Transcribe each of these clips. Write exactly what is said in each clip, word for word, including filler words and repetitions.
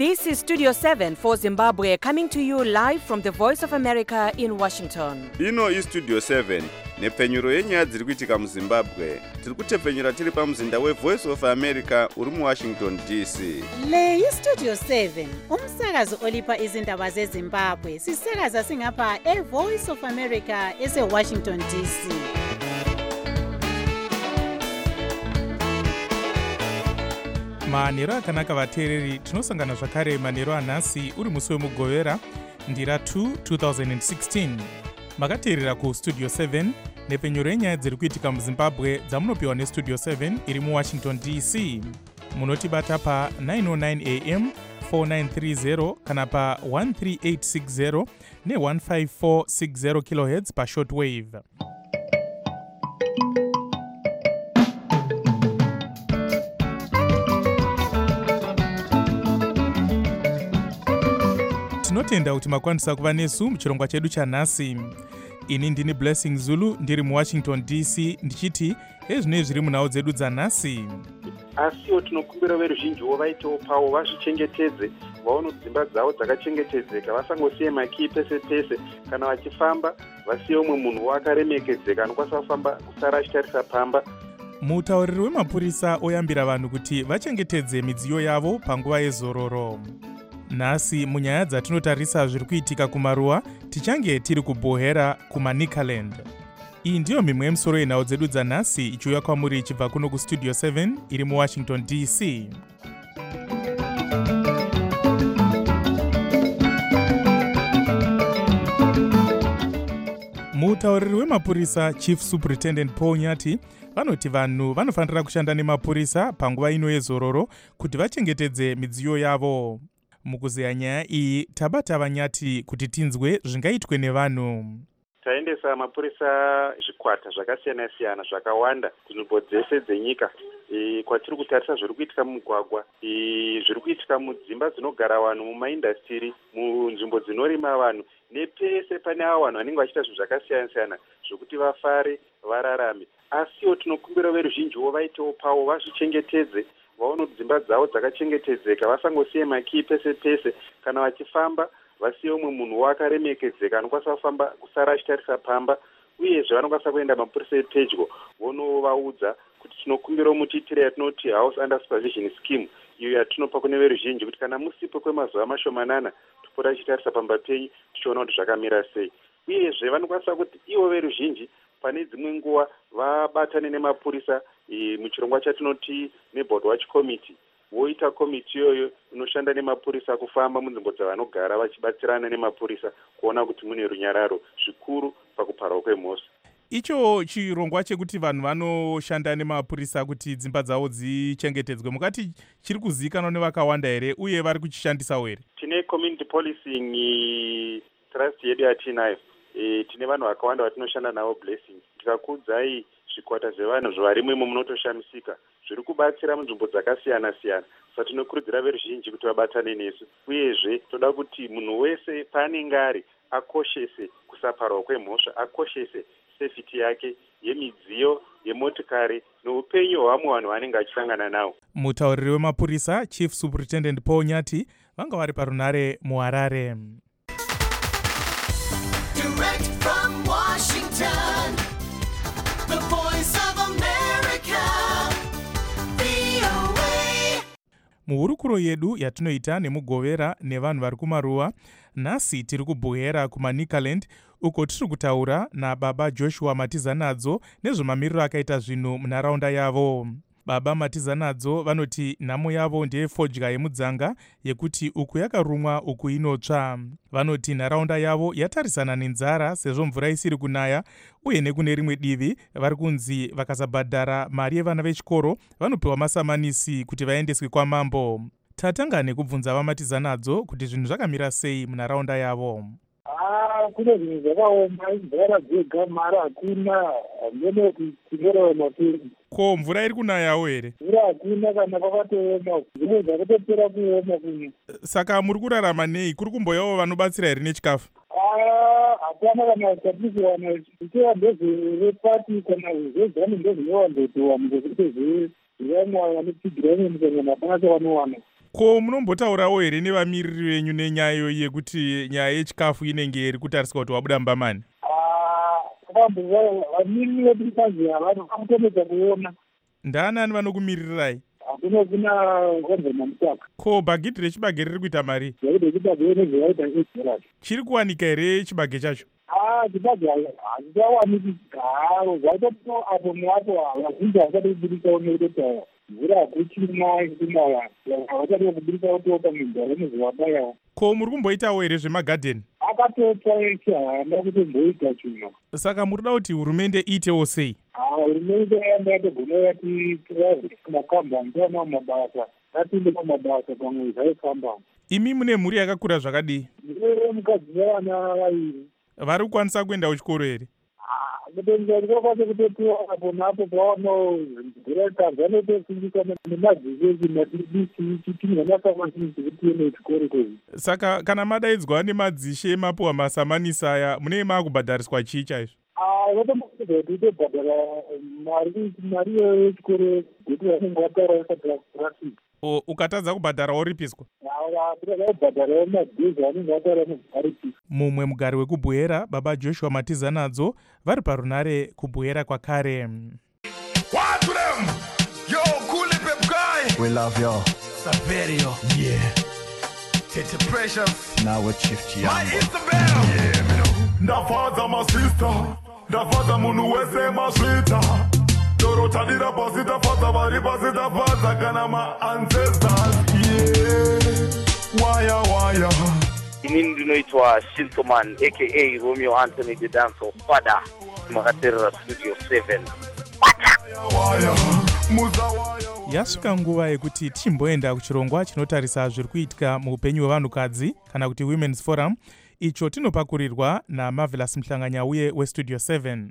This is Studio seven for Zimbabwe, coming to you live from the Voice of America in Washington. Ino is Studio seven, nepfenyuro yenyaya dziri kuitika muZimbabwe. Tiri kutepfenyura tiri pamuzinda weVoice of America uri muWashington D C. Le yi Studio seven, umsakazo olipa izindaba zeZimbabwe. Sisakaza singapha eVoice of America eseWashington D C. manheru akanaka vateereri, tinosangana zvakare manheru anhasi uri musi wemugovera ndira two twenty sixteen. makateerera kustudio seven, nepfenyuro yenyaya dziri kuitika muZimbabwe dzamunopiwa nestudio seven iri muWashington D C. munotibata pa nine oh nine A M four nine three zero kana pa one three eight six zero ne one five four six zero kilohertz pa shortwave. tinotenda kuti makwanisa kuva nesu muchirongwa chedu chanhasi. ini ndini Blessing Zulu ndiri muWashington D C ndichiti ezvinoi zviri munhau dzedu dzanhasi. asiwo tinokumbira veruzhinjiwo vaitewo pawo vazvichengetedze, vaone kuti dzimba dzavo dzakachengetedzeka, vasangosiye makii pese pese. kana vachifamba vasiye umwe munhu wakaremekedzeka anokwanisa kufamba kusara achitarisa pamba. mutauriri wemapurisa oyambira vanhu kuti vachengetedze midziyo yavo panguva yezororo. nhasi munyaya dzatinotarisa zviri kuitika kumaruwa tichange tiri kubohera kumanikaland. iyi ndiyo mimwe yemusoro yenhau dzedu dzanhasi ichiuya kwamuri ichibva kuno kustudio seven iri muWashington D C. mutauriri wemapurisa Chief Superintendent Paul Nyati vanoti vanhu vanofanira kushanda nemapurisa panguva ino yezororo kuti vachengetedze midziyo yavo. mukuzeya nyaya iyi tabata Vanyati kuti tinzwe zvingaitwe nevanhu. taendesa mapurisa zvikwata zvakasiyana siyana zvakawanda kunzvimbo dzese dzenyika. E, kwatiri kutarisa zviri kuitika mumugwagwa, e, zviri kuitika mudzimba dzinogara vanhu, mumaindastiri, munzvimbo dzinorima vanhu, nepese pane avo vanhu vanenge vachiita zvinhu zvakasiyana siyana zvokuti vafare vararame. asiwo tinokumbira veruzhinjiwo vaitewo pawo vazvichengetedze, vaone kuti dzimba dzavo dzakachengetedzeka, vasangosiye makii pese pese. kana vachifamba vasiye umwe munhu wakaremekedzeka anokwanisa kufamba kusara achitarisa pamba. uyezve vanokwanisa kuenda mapurisa epedyo vonovaudza kuti tinokumbirawo mutiitire yatinoti house under supervision scheme, iyo yatinopa kune veruzhinji kuti kana musipo kwemazuva mashomanana topota achitarisa pamba penyu tichiona kuti zvakamira sei. uyezve vanokwanisa kuti ivo veruzhinji pane dzimwe nguva vabatane nemapurisa, e, muchirongwa chatinoti neighborhood watch committee, voita komiti iyoyo inoshanda nemapurisa kufamba munzvimbo dzavanogara vachibatsirana nemapurisa kuona kuti mune runyararo zvikuru pakuparwa kwemhosva. icho chirongwa chekuti vanhu vanoshanda nemapurisa kuti dzimba dzavo dzichengetedzwe, mukati chiri kuzivikanwa nevakawanda here uye vari kuchishandisawo here? tine community policing trust yedu yatinayo. E, tine vanhu vakawanda vatinoshanda navo Blessing. tikakuudzai zvikwata zvevanhu zvarimwe imo munotoshamisika, zviri kubatsira munzvimbo dzakasiyana siyana. saka tinokurudzira veruzhinji kuti vabatane nesu. uyezve toda kuti munhu wese paanenge ari akoshese kusaparwa kwemhosva, akoshese safety yake yemidziyo, yemotikari neupenyu hwamwe vanhu vanenge vachisangana nawo. mutauriri wemapurisa Chief Superintendent Paul Nyati vanga vari parunare muHarare. Direct from Washington, the Voice of America, V O A. muhurukuro yedu yatinoita nemugovera nevanhu vari kumaruwa, nhasi tiri kubohera kumanikaland uko tiri kutaura nababa Joshua Matizanadzo nezvemamiriro akaita zvinhu munharaunda yavo. baba Matizanadzo vanoti nhamo yavo ndeyefodya yemudzanga yekuti uku yakarumwa uku inotsva. vanoti nharaunda yavo yatarisana nenzara sezvo mvura isiri kunaya, uye nekune rimwe divi vari kunzi vakasabhadhara mari yevana vechikoro vanopiwa masamanisi kuti vaendeswe kwamambo. tatanga nekubvunza vaMatizanadzo kuti zvinhu zvakamira sei munharaunda yavo. Ah, kune zvinhu zvakaoma, mvura dzega mari hakuna, handene kutingerewa mapenzi. ko mvura iri kunayawo here? mvura hakuna kana kwakatooma, zvimwe zvakatopera kuoma kuno. saka muri kurarama nei? kuri kumboyawo vanobatsira here nechikafu? Ah, hapana kana kutatizowana zvichiwa ndezverepati kana zvezani ndezvinowanzotowa ngekuti zvevamwe vanopfigirane mukanyana hapana chavanowana. Ko munombotaurawo here nevamiriri venyu nenyaya yekuti nyaya yechikafu inenge iri kutariswa kuti wabuda mbamani? vamiriri vedu kazi havanotomedza kuona. Ndaanani vanokumirirai? Hakuna kuna Konzema Mutaka. Ko bhagidhi rechibage riri kuita mari? Bhagidhi rechibage rinezvaita eight dollars. Chiri kuwanika here chibage chacho? Ah, chibage hachichawaniki. Ah, zvaitoto apo neapo vazhinji havachadi kubudisa nekuti mvura hakuchina kunaya. Havachadi kubudisa kutoka migaro nezvavabaya. Ko muri kumboitawo here zvemagadheni? Akatotaisha hana kuti mboita chino. Saka muri kuda kuti hurumende iitewo sei? Hurumende yandagona yati makamba ndana mabasa. Atinde mabasa pamwe zvaifamba. Imi mune mhuri yakakura zvakadii? Ndine mukadzi nevana vaviri. Vari kukwanisa kuenda kuchikoro here? Kutenga ndikokwanisa kutopiwa apo napo pavanogureka vanotosindika nemadzizi madibisi chitinga nakamasisi kuti tiende kuchikoro kwezi. Saka kana madaidzwa nemadzishe mapuwa masamanisa aya munee maakubhadhariswa chii chaizvo? Vatombokuza kuti tobhadhara mari mari yechikoro kuti vanenge vataura vasati vakurasika. Ukatadza kubhadhara woripiswa? Kubhadhara madhizi vanenge vataura nezvaripiswa. Mumwe mugari wekubhuhera baba Joshua Matizanadzo vari parunare kubhuhera kwakare. What to them? Yo, cool pep guy. We love you. Saverio. Yeah. Tete Precious. Now we shift you. My Isabel. Yeah, me know. Ndafaza my sister. Ndafaza munu wese maswita. Dorota dira pasita fata bari pasita fata kana ma ancestors. Yeah. Waya waya. Inini ndinoitwa Shintoman aka Romeo Anthony the Dancer Father makaterera Studio seven. Waya muza waya. Yasvika nguva yekuti timboenda kuchirongwa chinotarisa zviri kuitika muupenyu hwevanhukadzi kana kuti Women's Forum, icho tinopakurirwa naMarvelous Mhlanganyauye weStudio seven.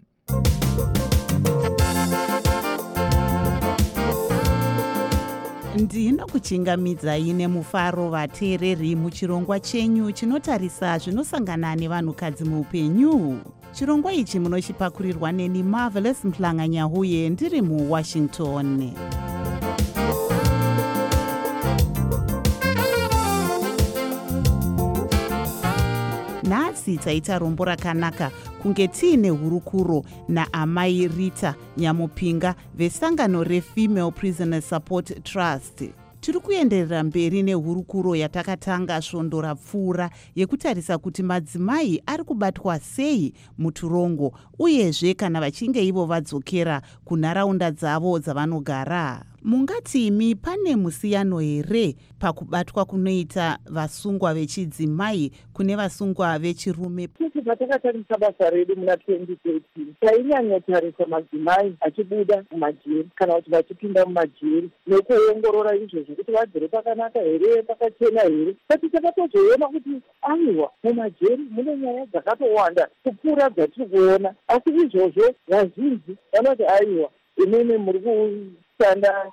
Ndinokuchingamidzai nemufaro vateereri muchirongwa chenyu chinotarisa zvinosangana nevanhukadzi muupenyu. Chirongwa ichi munochipakurirwa neni Marvelous Mhlanganyauye ndiri muWashington. Nhasi taita rombo rakanaka kunge tiine hurukuro naamai Rita Nyamupinga vesangano reFemale Prisoner Support Trust. Tiri kuenderera mberi nehurukuro yatakatanga svondo rapfuura yekutarisa kuti madzimai ari kubatwa sei muturongo uyezve kana vachinge ivo vadzokera kunharaunda dzavo dzavanogara. Mungati imi pane musiyano here pakubatwa kunoita vasungwa vechidzimai kune vasungwa vechirume? Sisi patakatarisa basa redu muna twenty thirteen tainyanyotarisa madzimai achibuda mumajeri kana kuti vachipinda mumajeri nekuongorora izvozvo kuti vagere pakanaka here, pakachena here. Saka takatozoona kuti aiwa mumajeri mune nyaya dzakatowanda kupfuura dzatiri kuona, asi izvozvo vazhinji vanoti aiwa imene muri kushanda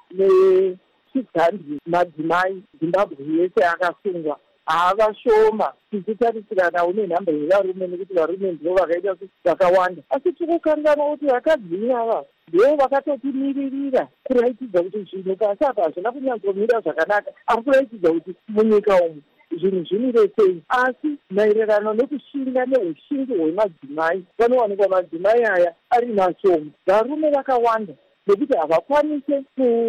ne-six hundred madzimai Zimbabwe yese akasungwa havashoma tichitarisirana une nhamba yevarume nekuti varume ndivo vakaita vakawanda, asi tikukangana kuti vakadzi ava ndivo vakatotimiririra kuraitidza kuti zvinhu pasi apa hazvina kunyanzomira zvakanaka, ari kuraitidza kuti munyika umu zvinhu zvimire sei. Asi maererano nekushinga neushingi hwemadzimai panowanikwa madzimai aya ari mashomo, varume vakawanda nekuti havakwanise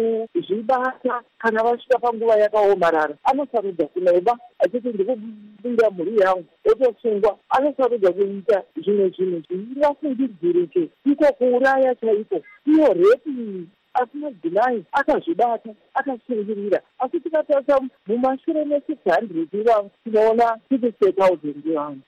kuzvibata kana vasvika panguva yakaomarara. Anosarudza kunoba achiti ndikubinda mhuri yangu otosungwa, anosarudza kuita zvimwe zvinhu zvisingafungidzirike, iko kuuraya chaiko, iyo repi. Asi madzimai akazvibata akashingirira. Asi tikatarisa mumashure me-six hundred ivavo tinoona fifty thousand vanhu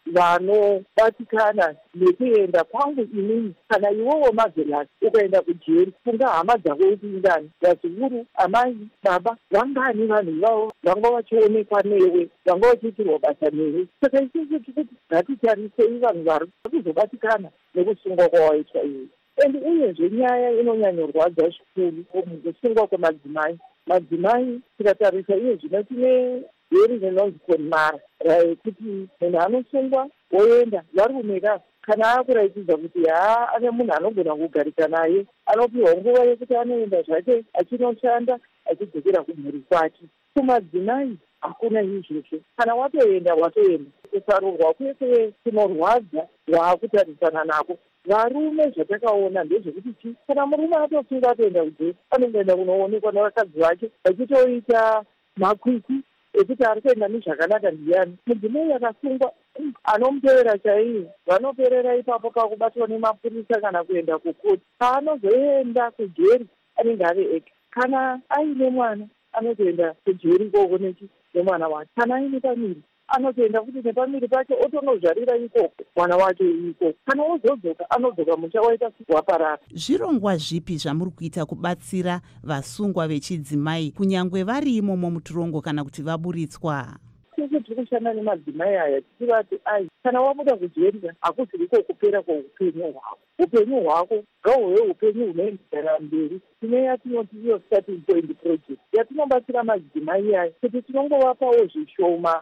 vanobatikana nekuenda kwangu inini kana iwowo Marvelous ukaenda kujeri kunga hama dzako upindani vazukuru amai baba vangani vanhu ivavo vanga vachionekwa newe, vanga vachiitirwa basa newe. Saka isusu tikuti ngatitarisei vanhu vari kuzobatikana nekusungwa kwawaitwa iwe. And uyezve nyaya inonyanyorwadza zvikuru mukusungwa kwemadzimai. Madzimai tikatarisa iye zvino tine heri rinonzi konmara raikuti munhu anosungwa woenda varume ka kana akuraitidza kuti haa ane munhu anogona kugarika naye, anopiwa nguva yekuti anoenda zvake achinoshanda achidzokera kumhuri kwake. Kumadzimai hakuna izvozvo. Kana watoenda watoenda. Kusarurwa kwese kunorwadza waakutarisana nako. Varume zvatakaona ndezvekuti chi kana murume atofunga atoenda kujeri anongoenda kunoonekwa navakadzi vake vachitoita makwikwi ekuti ari kuenda nezvakanaka ndiyani. Mudzimai akasungwa anomutevera chaiye vanoperera ipapo kakubatwa nemapurisa kana kuenda kukoti. Paanozoenda kujeri anenge ari ega. Kana aine mwana anotoenda kujeri ikoko nechi nemwana wake. Kana aine pamiri anotoenda kuti nepamiri pake otonozvarira ikoko mwana wake ikoko. Kana wozodzoka anodzoka musha waita waparara. Zvirongwa zvipi zvamuri kuita kubatsira vasungwa vechidzimai kunyangwe vari imomo mutorongo kana kuti vaburitswa? Sisi tiri kushanda nemadzimai aya tichivati ai kana wabuda kujerika hakusiriko kupera kweupenyu hwako. Upenyu hwako ngahuve upenyu hunoenderera mberi. Tine yatinoti iyo starting point project yatinobatsira madzimai aya kuti tinongovapawo zvishoma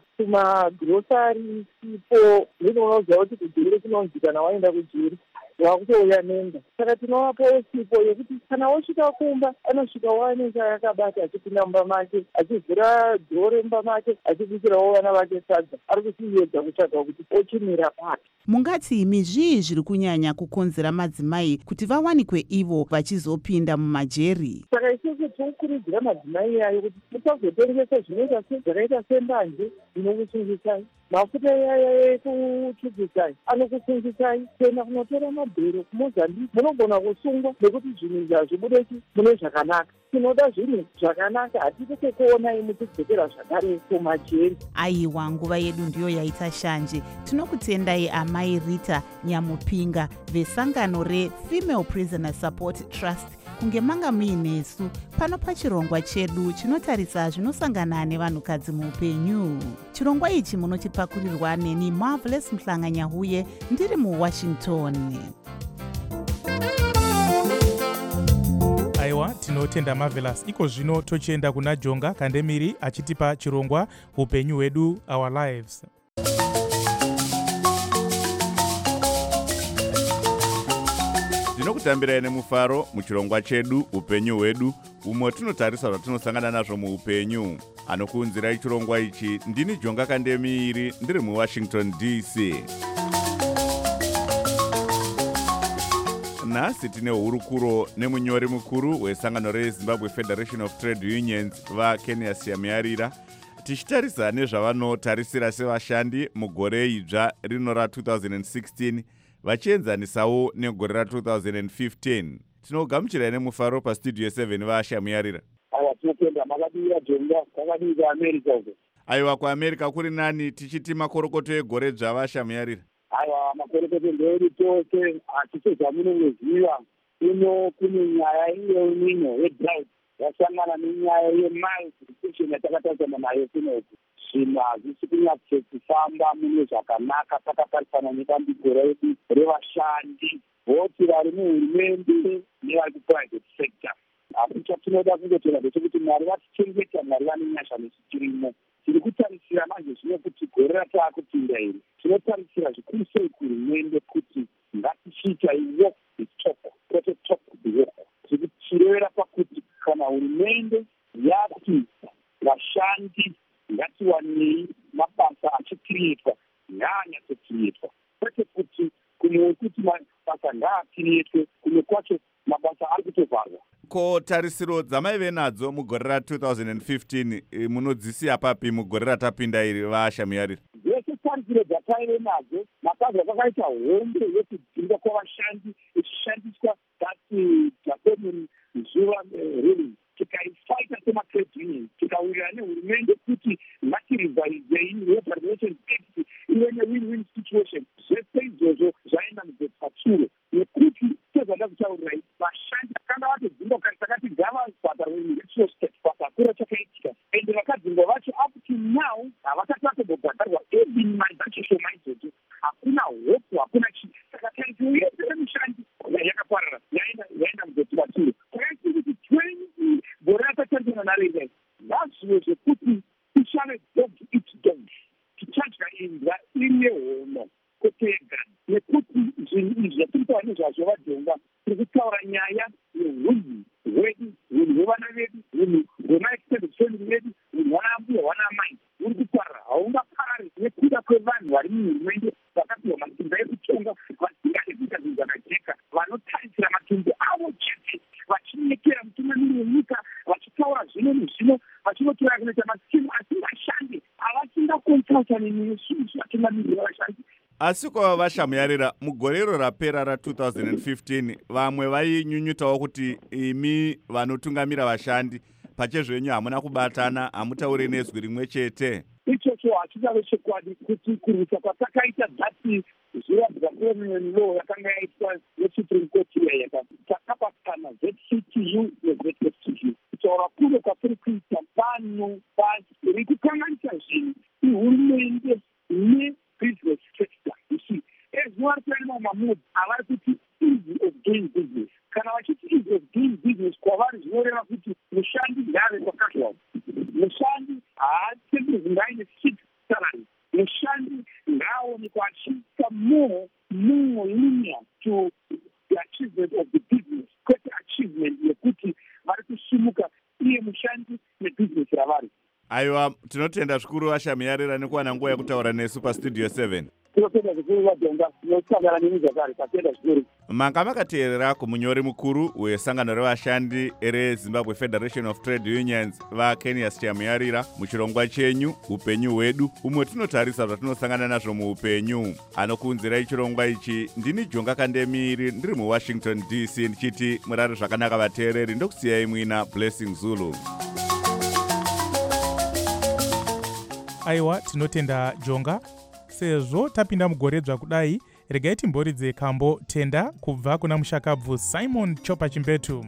kumagrosari sipo ndinonoziva kuti kujeri kunonzi kana waenda kujeri wakutouya nenda. Saka tinovapawo sipo yekuti kana wasvika kumba anosvika waane chaakabata achipinda mumba make achivhura dhoo remumba make achibikirawo vana vake sadza ari kuchiedza kutsvaga kuti ochimira pake. Mungati imi zvii zviri kunyanya kukonzera madzimai kuti vawanikwe ivo vachizopinda mumajeri? Saka isusu tinokurudzira madzimai ayo kuti musazotengesa zvinoita zvakaita sembanje dzinokusungisai, mafuta yaya ekutsvukisai anokusungisai, kuenda kunotora mabhero kumozambique munogona kusungwa nekuti zvinhu hazvibudeki mune zvakanaka. Tinoda zvinhu zvakanaka, hatisi kukuonai muchidzokera zvakare kumajeri. Aiwa, nguva yedu ndiyo yaita shanje. Tinokutendai amai Rita Nyamupinga vesangano reFemale Prisoner Support Trust kunge manga muinesu pano pachirongwa chedu chinotarisa zvinosangana nevanhukadzi muupenyu. Chirongwa ichi munochipakurirwa neni Marvelous Mhlanganyahuye ndiri muWashington. Aiwa, tinotenda Marvelous. Iko zvino tochienda kuna Jonga Kandemiri achitipa chirongwa upenyu hwedu, our lives. Tinokutambirai nemufaro muchirongwa chedu upenyu hwedu, umwe tinotarisa zvatinosangana nazvo muupenyu. Anokuunzirai chirongwa ichi ndini Jonga Kandemiri ndiri muWashington D C. Nhasi tine hurukuro nemunyori mukuru wesangano reZimbabwe Federation of Trade Unions vaKenya Siyamuyarira, tichitarisa nezvavanotarisira sevashandi mugore idzva rino ra-twenty sixteen vachienzanisawo negore ra-twenty fifteen. Tinogamuchirai nemufaro pastudio seven vaShamuyarira. Aya tinotenda makadira Jonga kakadira America uko. Aiwa, kuAmerica kuri nani tichiti makorokoto egore dzva vaShamuyarira? Aiwa, makorokoto ndeedu tose atichezvamunoziva uno kune nyaya iyo inino yedrought yasangana nenyaya yemiles restriction yatakatarisana nayo kunoku. Zvinhu hazvisi kunyatsokufamba mune zvakanaka takatarisana nedambudziko redu revashandi voti vari muhurumende nevari kuprivate sector. Asi chatinoda kungotora ndechekuti Mwari vatichengeta, Mwari vane nyasha nesu tirimo. Tiri kutarisira manje zvino kuti gore rataakupinda iri tinotarisira zvikuru sei kuhurumende kuti ngatichiita walk the talk, kwete talk the walk. Tiri kuchirevera pakuti kana hurumende yati vashandi ngatiwanei mabasa achikirietwa ngaanyatsokirietwa, kwete kuti kumwe kuti mabasa ngaakirietwe kumwe kwacho mabasa ari kutovharwa. Ko tarisiro dzamaive nadzo mugore ra-twenty fifteen munodzisiya papi mugore ratapinda iri vaShamuyarira? Dzese tarisiro dzataive nadzo mabasa akakaita hombe yekudzinga kwavashandi ichishandiswa dati dzapemuri zuva ruling tikaifaita sematrade union tikawirira nehurumende kuti ngatirivharizei labor relations act ive ne-win-win situation. Zvese izvozvo zvaenda mudzepatsuro nekuti sezvanda kutaurirai vashandi vakanga vatodzinga kare takati ngavabhadharwe neretional state pasakura chakaitika ende vakadzingwa vacho up to now havasati vatobhadharwa even mari dzacho shoma idzodzo. Hakuna hope, hakuna chi. Saka taiti uyezere mushandi yakaparara yaenda mudzepatsuro takaiti kuti twenty gore ratatarisana naregai vazvivo zvekuti tichave dog eat dog, tichadya imbwa ine hono kwete yega, nekuti zvinhu zvazvo vadhonga tiri kutaura nyaya yeunhu hwedu, hunhu hwevana vedu, hunhu hwemaextended family vedu, hunhu hwanambuya hwanamai huri kuparara. Haungaparari nekuda kwevanhu vari muhurumende vakapiwa matumba ekutonga, vadzinga ekuita zvinhu zvakajeka, vanotarisira matumbu avo chete, vachinekera mutungamiri wenyika, vachitaura zvino nezvino, vachinotora kunoita masikimu asingashande, avasingakonsultani nesu vatungamiri vavashandi. Asi kwava vashamuyarira mugore iro rapera ra two thousand fifteen vamwe vainyunyutawo kuti imi vanotungamira vashandi pachezvenyu hamuna kubatana, hamutaure nezwi rimwe chete. Ichocho hachidave chokwadi kuti kurwisa kwatakaita dhati zuva dzapremium law yakanga yaitwa yesupreme court iya takabatana Z C T U neZ F T U. Kutaura kure kwatiri kuita pano basi riri kukanganisa zvinhu ihurumende nebusiness sector. You see, ezuva ritaima mamudi havari kuti easy of doing business. Kana vachiti easy of doing business kwavari zvinoreva kuti mushandi ngave kwakazvawo. Mushandi haatengezi ngaine fixed salary. Mushandi ngaaonekwa achiita more more linear to the achievement of the business, kwete achievement yekuti vari kusimuka iye mushandi nebusiness ravari. Aiwa, tinotenda zvikuru vashamuyarira nekuwana nguva yekutaura nesu pastudio seven. Tinotenda zvikuru vadhonga, tinotandara nemi zvakare, tatenda zvikuru. Manga makateerera kumunyori mukuru wesangano revashandi reZimbabwe Federation of Trade Unions vaKenias Shamuyarira muchirongwa chenyu upenyu hwedu, umwe tinotarisa zvatinosangana nazvo muupenyu. Anokuunzirai chirongwa ichi ndini Jonga Kandemiri ndiri muWashington D C ndichiti murare zvakanaka vateereri, ndokusiyai mwina Blessing Zulu. Aiwa, tinotenda Jonga. Sezvo tapinda mugoredzva kudai, regai timboridze kambo tenda kubva kuna mushakabvu Simon Chopa Chimbetu.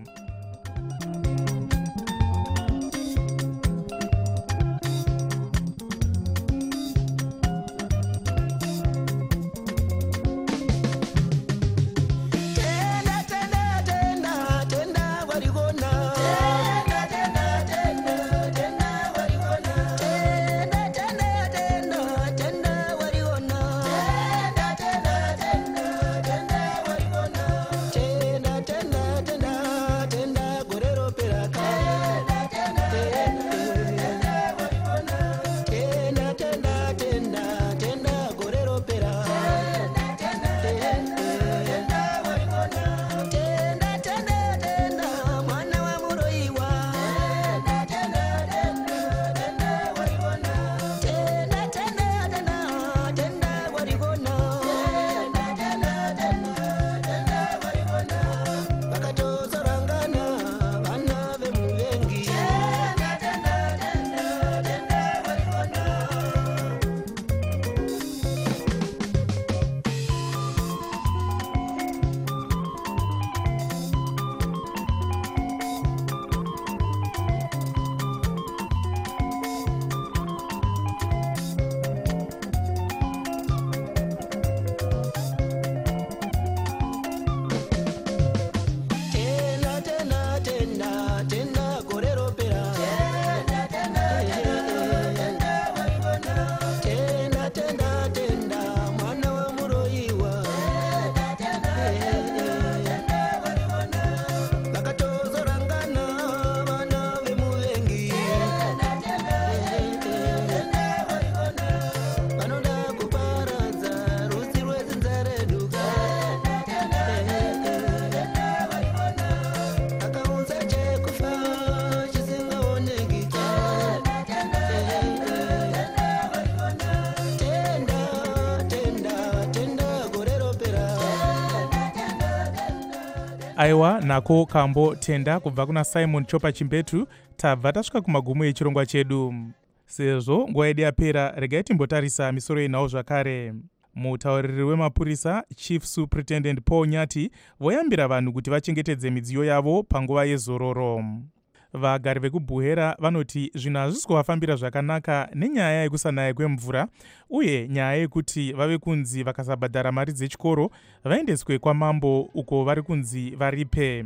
Aiwa, nako kambo tenda kubva kuna Simon Chopa Chimbetu, tabva tasvika kumagumo echirongwa chedu. Sezvo nguva yedu yapera, regai timbotarisa misoro inawo zvakare. Mutauriri wemapurisa Chief Superintendent Paul Nyati voyambira vanhu kuti vachengetedze midziyo yavo panguva yezororo. Vagari vekuBuhera vanoti zvinhu hazvisi kuvafambira zvakanaka nenyaya yekusanaya kwemvura uye nyaya yekuti vave kunzi vakasabhadhara mari dzechikoro vaendeswe kwamambo uko vari kunzi varipe.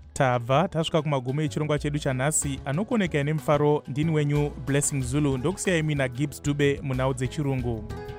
Tabva tasvika kumagumo echirongwa chedu chanhasi. Anokoneka nemufaro ndini wenyu Blessing Zulu, ndokusiyai mina Gibbs Dube munhau dzechirungu.